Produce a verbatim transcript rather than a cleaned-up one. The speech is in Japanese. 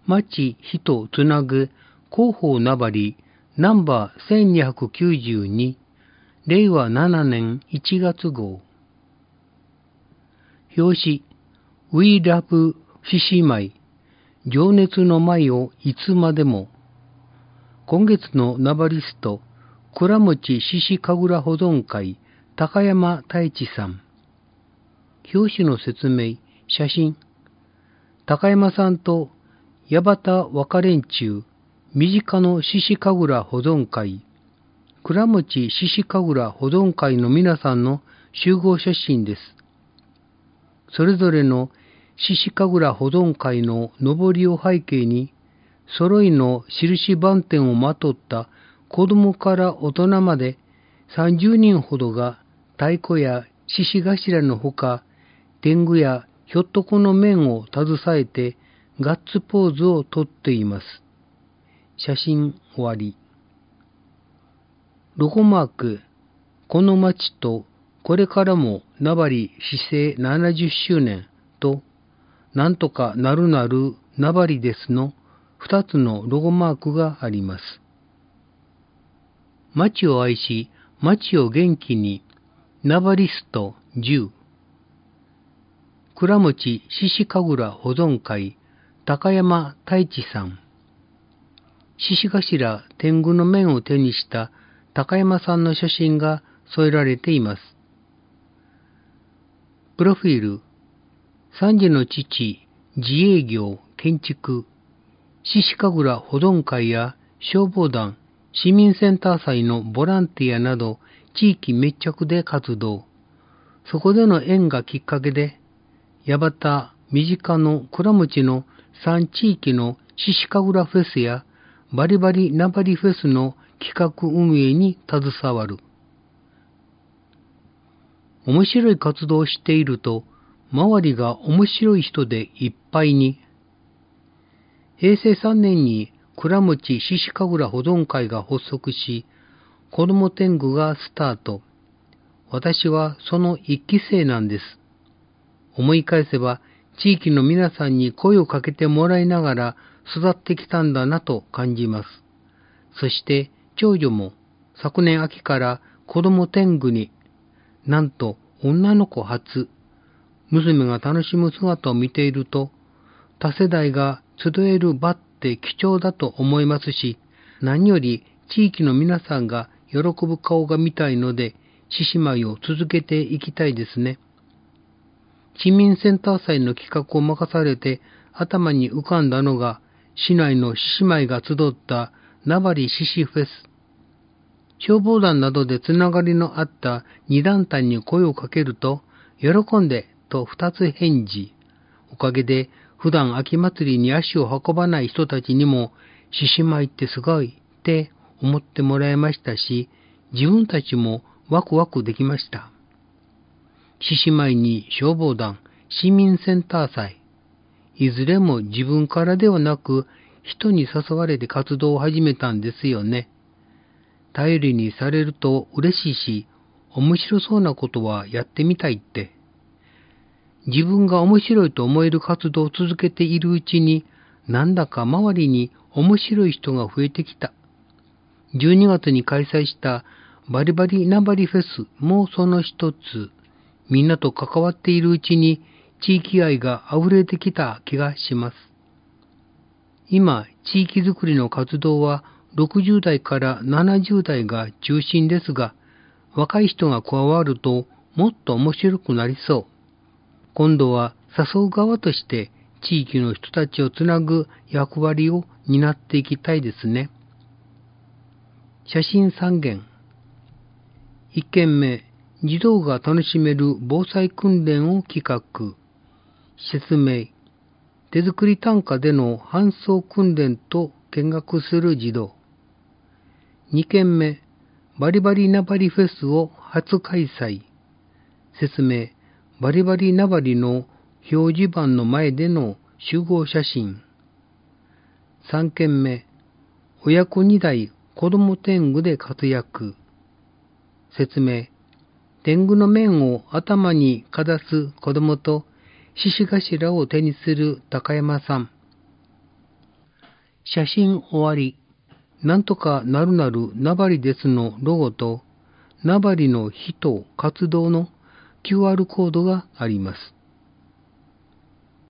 町人つなぐ広報名張ナンバーせんにひゃくきゅうじゅうにれいわななねんいちがつ号。表紙 We Love 獅子舞情熱の舞をいつまでも。今月のナバリスト倉持獅子神楽保存会高山太一さん。表紙の説明、写真。高山さんと矢端若連中、身近の獅子神楽保存会、倉持獅子神楽保存会の皆さんの集合写真です。それぞれの獅子神楽保存会の上りを背景に、揃いの印番点をまとった子供から大人までさんじゅうにんほどが太鼓や獅子頭のほか、天狗やひょっとこの面を携えてガッツポーズをとっています。写真終わり。ロゴマーク、この町とこれからも名張市政ななじゅっしゅうねんと、なんとかなるなる名張ですの二つのロゴマークがあります。町を愛し、町を元気に、名張ストじゅう。倉持獅子神楽保存会、高山太一さん。獅子頭天狗の面を手にした高山さんの写真が添えられています。プロフィール、三児の父、自営業、建築、獅子神楽保存会や消防団、市民センター祭のボランティアなど地域密着で活動。そこでの縁がきっかけで、矢端、身近の倉持のさん地域の獅子神楽フェスやバリバリナバリフェスの企画運営に携わる。面白い活動をしていると、周りが面白い人でいっぱいに。へいせいさんねんに倉持獅子神楽保存会が発足し、子ども天狗がスタート。私はその一期生なんです。思い返せば、地域の皆さんに声をかけてもらいながら育ってきたんだなと感じます。そして長女も昨年秋から子ども天狗に、なんと女の子初、娘が楽しむ姿を見ていると、多世代が集える場って貴重だと思いますし、何より地域の皆さんが喜ぶ顔が見たいので、獅子舞を続けていきたいですね。市民センター祭の企画を任されて頭に浮かんだのが、市内の獅子舞が集った名張獅子フェス。消防団などでつながりのあった二団体に声をかけると、喜んでと二つ返事。おかげで普段秋祭りに足を運ばない人たちにも、獅子舞ってすごいって思ってもらえましたし、自分たちもワクワクできました。獅子舞に消防団、市民センター祭、いずれも自分からではなく人に誘われて活動を始めたんですよね。頼りにされると嬉しいし、面白そうなことはやってみたいって。自分が面白いと思える活動を続けているうちに、なんだか周りに面白い人が増えてきた。じゅうにがつに開催したバリバリナバリフェスもその一つ。みんなと関わっているうちに地域愛が溢れてきた気がします。今、地域づくりの活動はろくじゅうだいからななじゅうだいが中心ですが、若い人が加わるともっと面白くなりそう。今度は誘う側として地域の人たちをつなぐ役割を担っていきたいですね。写真さんげん。いっけんめ、児童が楽しめる防災訓練を企画。説明。手作り担架での搬送訓練と見学する児童。にけんめ、バリバリナバリフェスを初開催。説明。バリバリナバリの表示板の前での集合写真。さんけんめ、親子にだい子ども天狗で活躍。説明。天狗の面を頭にかざす子供と獅子頭を手にする高山さん。 写真終わり。なんとかなるなるナバリですのロゴと、ナバリの人、活動の キューアール コードがあります。